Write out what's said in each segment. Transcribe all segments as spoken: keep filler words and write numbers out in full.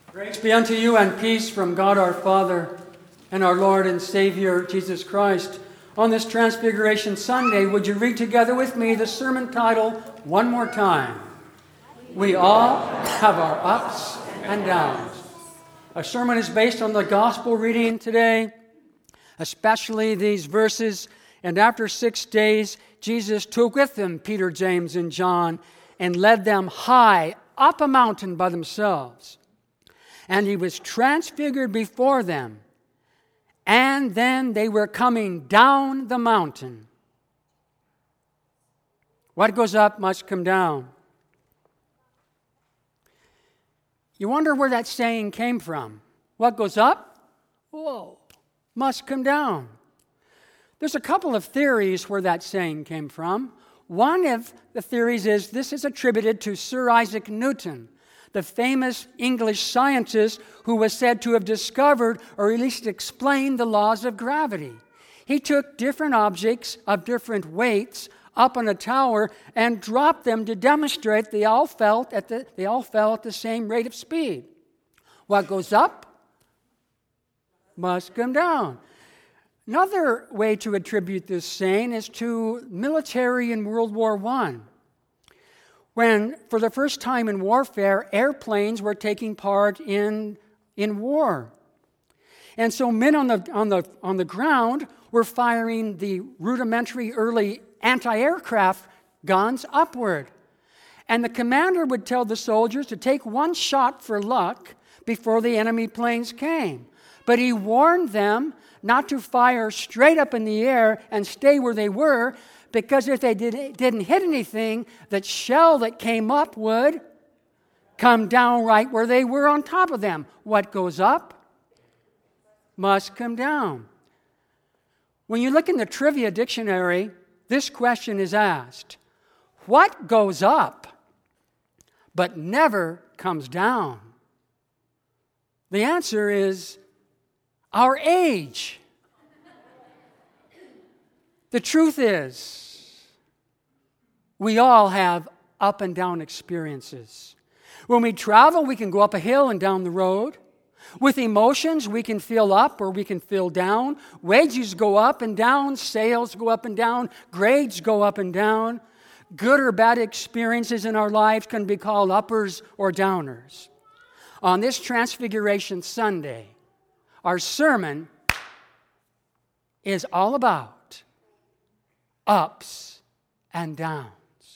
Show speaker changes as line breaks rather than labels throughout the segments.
Grace be unto you and peace from God our Father and our Lord and Savior Jesus Christ. On this Transfiguration Sunday, would you read together with me the sermon title one more time? We all have our ups and downs. Our sermon is based on the gospel reading today, especially these verses. And after six days, Jesus took with him Peter, James, and John and led them high up a mountain by themselves. And he was transfigured before them. And then they were coming down the mountain. What goes up must come down. You wonder where that saying came from. What goes up, whoa, must come down. There's a couple of theories where that saying came from. One of the theories is this is attributed to Sir Isaac Newton, the famous English scientist who was said to have discovered or at least explained the laws of gravity. He took different objects of different weights up on a tower and dropped them to demonstrate they all felt at the, they all fell at the same rate of speed. What goes up must come down. Another way to attribute this saying is to military in World War One. When, for the first time in warfare, airplanes were taking part in, in war. And so men on the, on, the, on the ground were firing the rudimentary early anti-aircraft guns upward. And the commander would tell the soldiers to take one shot for luck before the enemy planes came. But he warned them not to fire straight up in the air and stay where they were, because if they did, didn't hit anything, that shell that came up would come down right where they were on top of them. What goes up must come down. When you look in the trivia dictionary, this question is asked: what goes up but never comes down? The answer is our age. The truth is, we all have up and down experiences. When we travel, we can go up a hill and down the road. With emotions, we can feel up or we can feel down. Wages go up and down. Sales go up and down. Grades go up and down. Good or bad experiences in our lives can be called uppers or downers. On this Transfiguration Sunday, our sermon is all about ups and downs.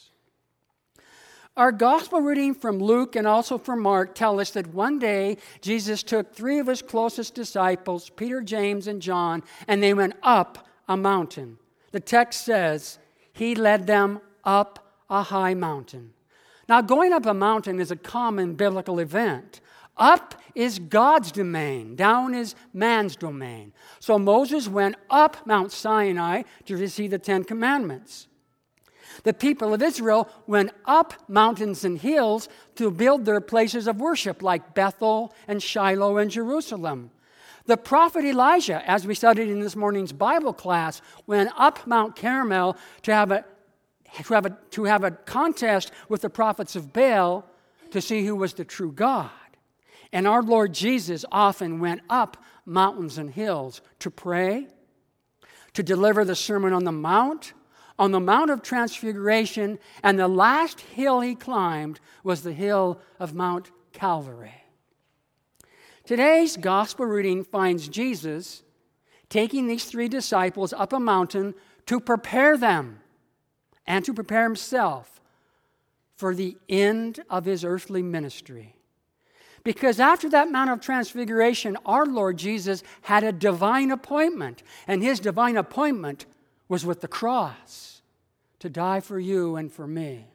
Our gospel reading from Luke and also from Mark tell us that one day Jesus took three of his closest disciples, Peter, James, and John, and they went up a mountain. The text says he led them up a high mountain. Now, going up a mountain is a common biblical event. Up is God's domain. Down is man's domain. So Moses went up Mount Sinai to receive the Ten Commandments. The people of Israel went up mountains and hills to build their places of worship, like Bethel and Shiloh and Jerusalem. The prophet Elijah, as we studied in this morning's Bible class, went up Mount Carmel to have a, to have a, to have a contest with the prophets of Baal to see who was the true God. And our Lord Jesus often went up mountains and hills to pray, to deliver the Sermon on the Mount, on the Mount of Transfiguration, and the last hill he climbed was the hill of Mount Calvary. Today's gospel reading finds Jesus taking these three disciples up a mountain to prepare them and to prepare himself for the end of his earthly ministry. Because after that Mount of Transfiguration, our Lord Jesus had a divine appointment, and his divine appointment was with the cross to die for you and for me.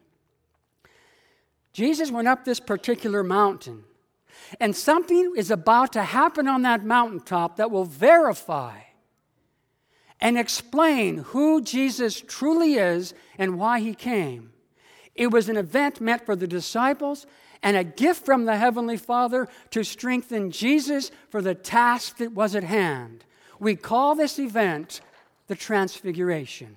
Jesus went up this particular mountain, and something is about to happen on that mountaintop that will verify and explain who Jesus truly is and why he came. It was an event meant for the disciples and a gift from the Heavenly Father to strengthen Jesus for the task that was at hand. We call this event the Transfiguration.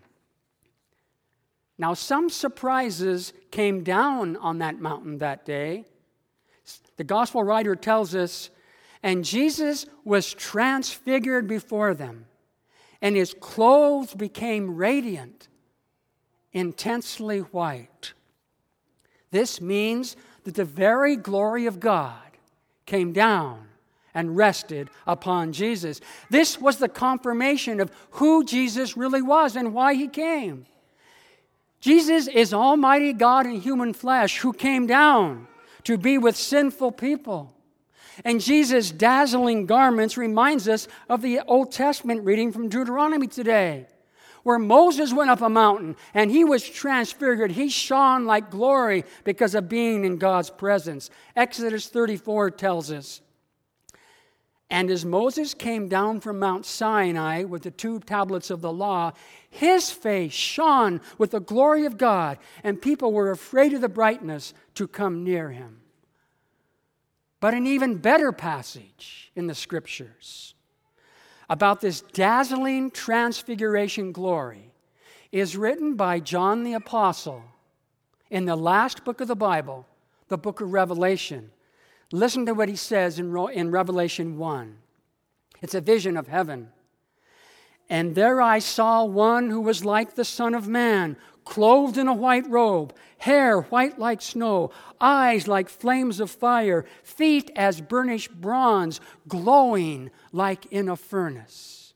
Now, some surprises came down on that mountain that day. The gospel writer tells us, and Jesus was transfigured before them, and his clothes became radiant, intensely white. This means that the very glory of God came down and rested upon Jesus. This was the confirmation of who Jesus really was and why he came. Jesus is Almighty God in human flesh who came down to be with sinful people. And Jesus' dazzling garments reminds us of the Old Testament reading from Deuteronomy today, where Moses went up a mountain and he was transfigured. He shone like glory because of being in God's presence. Exodus thirty-four tells us, and as Moses came down from Mount Sinai with the two tablets of the law, his face shone with the glory of God, and people were afraid of the brightness to come near him. But an even better passage in the Scriptures about this dazzling transfiguration glory is written by John the Apostle in the last book of the Bible, the book of Revelation. Listen to what he says in, in Revelation one. It's a vision of heaven. And there I saw one who was like the Son of Man, clothed in a white robe, hair white like snow, eyes like flames of fire, feet as burnished bronze, glowing like in a furnace.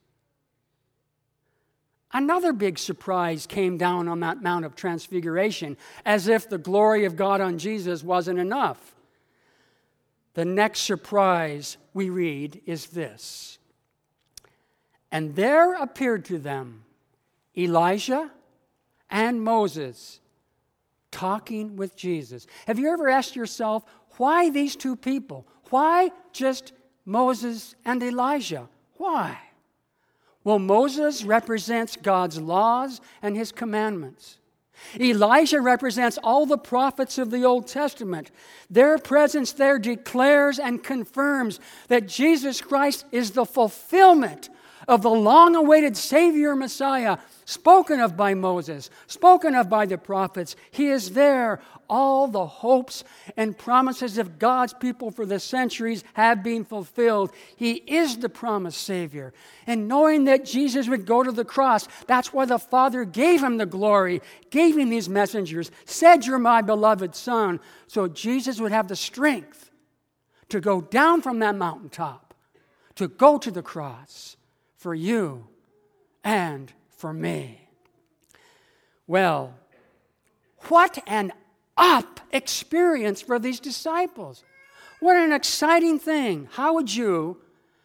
Another big surprise came down on that Mount of Transfiguration, as if the glory of God on Jesus wasn't enough. The next surprise we read is this. And there appeared to them Elijah and Moses talking with Jesus. Have you ever asked yourself, why these two people? Why just Moses and Elijah? Why? Well, Moses represents God's laws and his commandments. Elijah represents all the prophets of the Old Testament. Their presence there declares and confirms that Jesus Christ is the fulfillment of the long-awaited Savior Messiah, spoken of by Moses, spoken of by the prophets. He is there. All the hopes and promises of God's people for the centuries have been fulfilled. He is the promised Savior. And knowing that Jesus would go to the cross, that's why the Father gave him the glory, gave him these messengers, said, "You're my beloved Son," so Jesus would have the strength to go down from that mountaintop, to go to the cross for you and for me. Well, what an up experience for these disciples. What an exciting thing. How would you,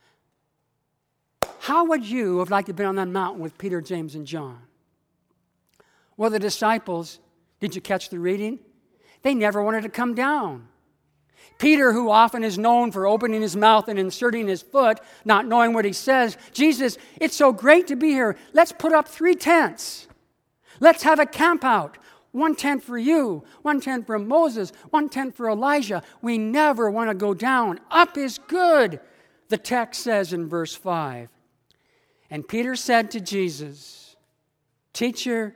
how would you have liked to have been on that mountain with Peter, James, and John? Well, the disciples, did you catch the reading? They never wanted to come down. Peter, who often is known for opening his mouth and inserting his foot, not knowing what he says, Jesus, it's so great to be here. Let's put up three tents. Let's have a camp out. One tent for you, one tent for Moses, one tent for Elijah. We never want to go down. Up is good, the text says in verse five. And Peter said to Jesus, "Teacher,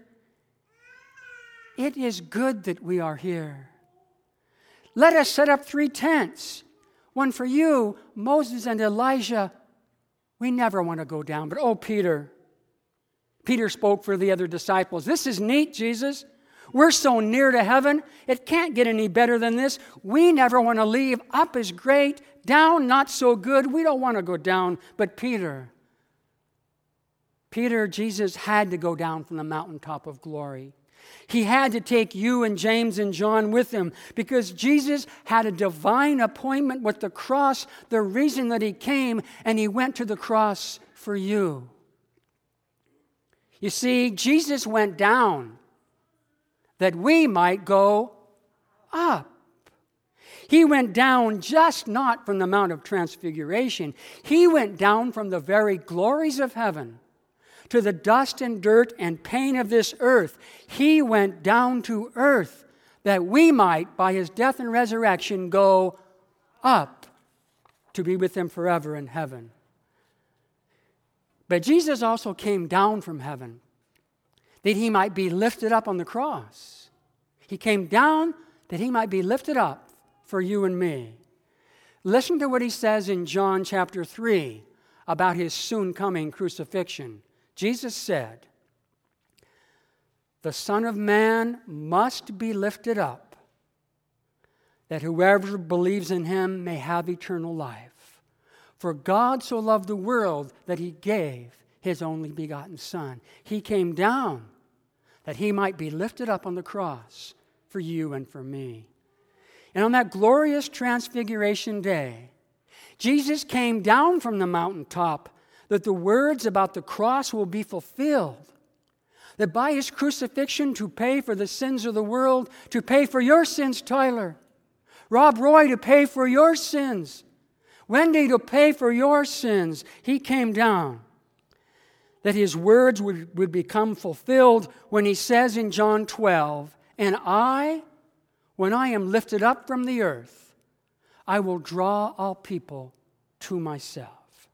it is good that we are here. Let us set up three tents, one for you, Moses, and Elijah. We never want to go down." But oh, Peter, Peter spoke for the other disciples. "This is neat, Jesus. We're so near to heaven. It can't get any better than this. We never want to leave. Up is great. Down, not so good. We don't want to go down." But Peter, Peter, Jesus had to go down from the mountaintop of glory. He had to take you and James and John with him because Jesus had a divine appointment with the cross, the reason that he came, and he went to the cross for you. You see, Jesus went down that we might go up. He went down just not from the Mount of Transfiguration. He went down from the very glories of heaven to the dust and dirt and pain of this earth. He went down to earth that we might, by his death and resurrection, go up to be with him forever in heaven. But Jesus also came down from heaven that he might be lifted up on the cross. He came down that he might be lifted up for you and me. Listen to what he says in John chapter three about his soon coming crucifixion. Jesus said, "The Son of Man must be lifted up, that whoever believes in him may have eternal life. For God so loved the world that he gave his only begotten Son. He came down that he might be lifted up on the cross for you and for me." And on that glorious transfiguration day, Jesus came down from the mountaintop that the words about the cross will be fulfilled. That by his crucifixion to pay for the sins of the world, to pay for your sins, Tyler. Rob Roy, to pay for your sins. Wendy, to pay for your sins. He came down. That his words would, would become fulfilled when he says in John twelve, "And I, when I am lifted up from the earth, I will draw all people to myself."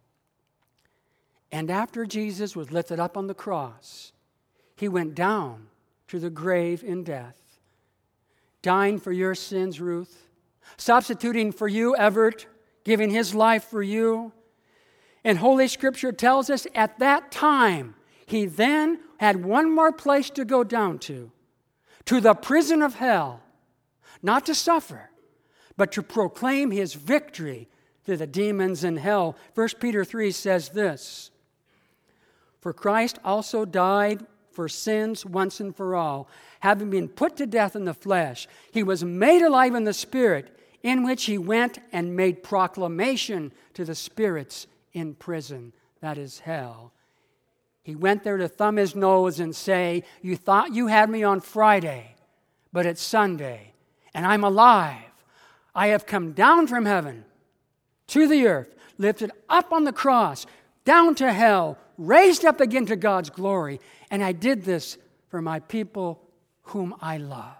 And after Jesus was lifted up on the cross, he went down to the grave in death, dying for your sins, Ruth, substituting for you, Everett, giving his life for you. And Holy Scripture tells us at that time, he then had one more place to go down to, to the prison of hell, not to suffer, but to proclaim his victory to the demons in hell. First Peter three says this, "For Christ also died for sins once and for all, having been put to death in the flesh. He was made alive in the Spirit, in which he went and made proclamation to the spirits in prison," that is hell. He went there to thumb his nose and say, "You thought you had me on Friday, but it's Sunday, and I'm alive. I have come down from heaven to the earth, lifted up on the cross, down to hell, raised up again to God's glory, and I did this for my people whom I love."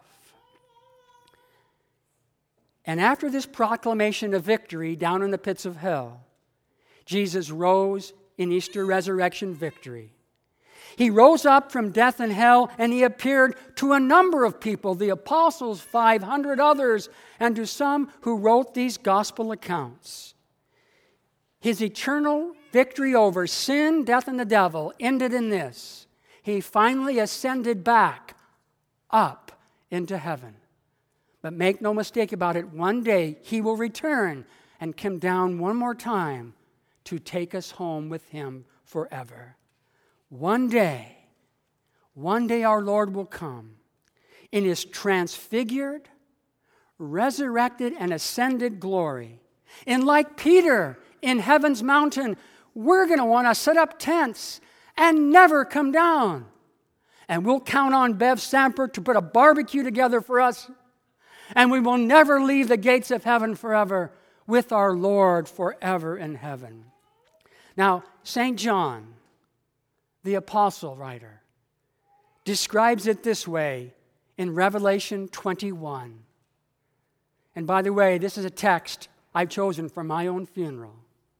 And after this proclamation of victory down in the pits of hell, Jesus rose in Easter resurrection victory. He rose up from death and hell, and he appeared to a number of people, the apostles, five hundred others, and to some who wrote these gospel accounts. His eternal victory over sin, death, and the devil ended in this: he finally ascended back up into heaven. But make no mistake about it, one day he will return and come down one more time to take us home with him forever. One day, one day our Lord will come in his transfigured, resurrected, and ascended glory. And like Peter in heaven's mountain, we're going to want to set up tents and never come down. And we'll count on Bev Samper to put a barbecue together for us. And we will never leave the gates of heaven forever with our Lord forever in heaven. Now, Saint John, the apostle writer, describes it this way in Revelation twenty-one. And by the way, this is a text I've chosen for my own funeral.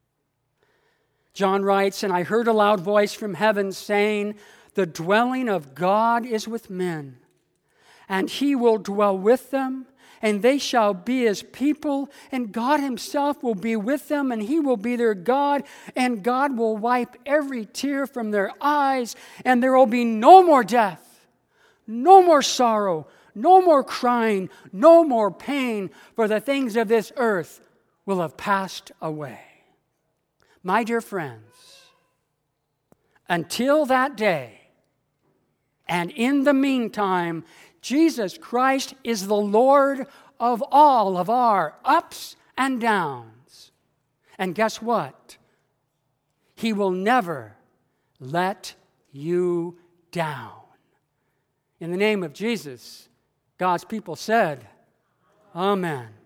John writes, "And I heard a loud voice from heaven saying, 'The dwelling of God is with men, and he will dwell with them, and they shall be his people, and God himself will be with them, and he will be their God, and God will wipe every tear from their eyes, and there will be no more death, no more sorrow, no more crying, no more pain, for the things of this earth will have passed away.'" My dear friends, until that day, and in the meantime, Jesus Christ is the Lord of all of our ups and downs. And guess what? He will never let you down. In the name of Jesus, God's people said, Amen.